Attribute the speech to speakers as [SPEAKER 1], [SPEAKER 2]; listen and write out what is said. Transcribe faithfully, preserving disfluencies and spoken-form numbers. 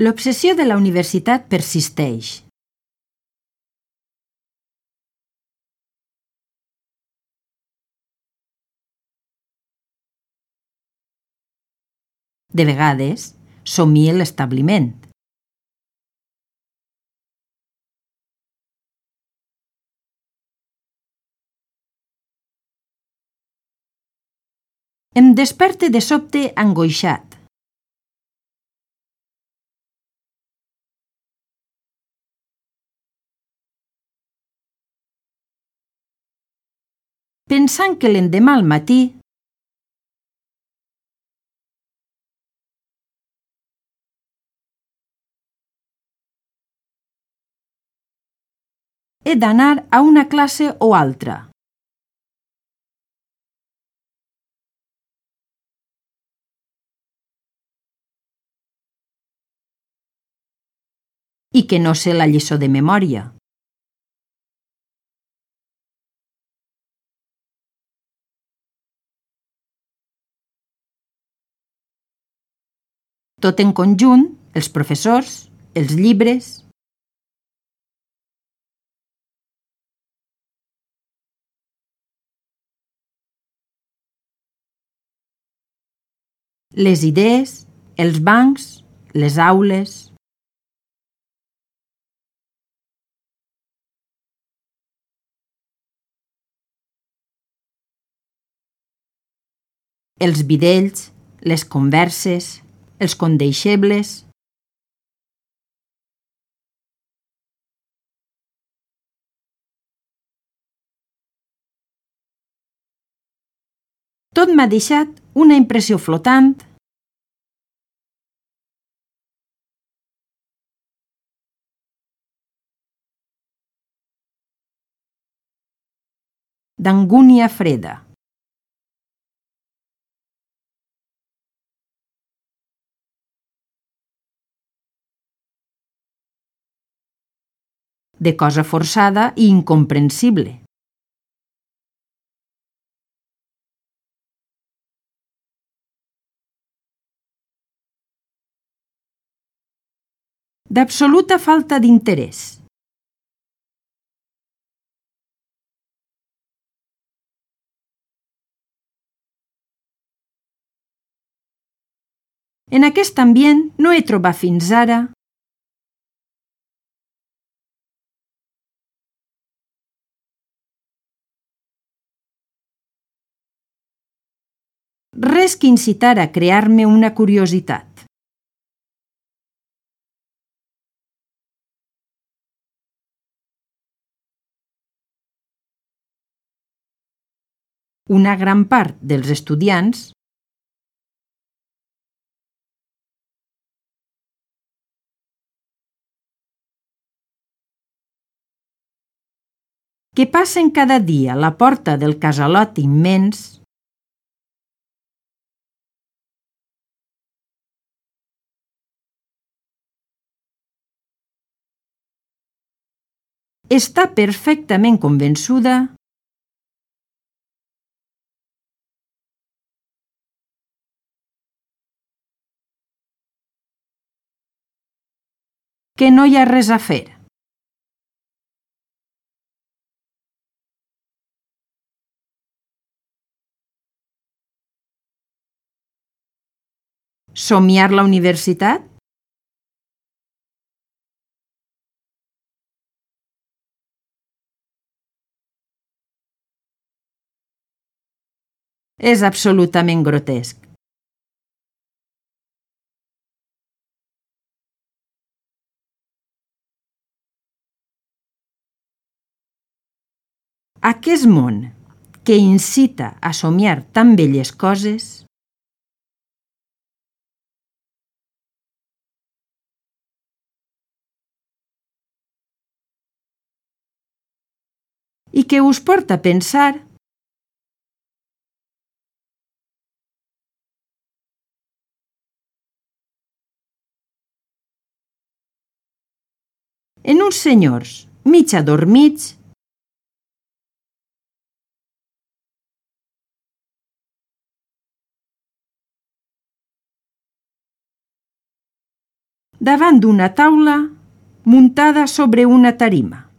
[SPEAKER 1] L'obsessió de la universitat persisteix. De vegades, somie l'establiment. Em desperte de sobte angoixat. Pensant que l'endemà al matí he d'anar a una classe o altra. I que no sé la lliçó de memòria. Tot en conjunt, els professors, els llibres. Les idees, els bancs, les aules. Els bidells, les converses, els condeixebles. Tot m'ha deixat una impressió flotant d'angúnia freda. De cosa forçada i incomprensible. D'absoluta falta d'interès. En aquest ambient no he trobat fins ara res que incitara a crear-me una curiositat. Una gran part dels estudiants que passen cada dia a la porta del casalot immens està perfectament convençuda que no hi ha res a fer. Somiar la universitat? És absolutament grotesc. Aquest món que incita a somiar tan belles coses i que us porta a pensar en uns senyors mig adormits davant d'una taula muntada sobre una tarima.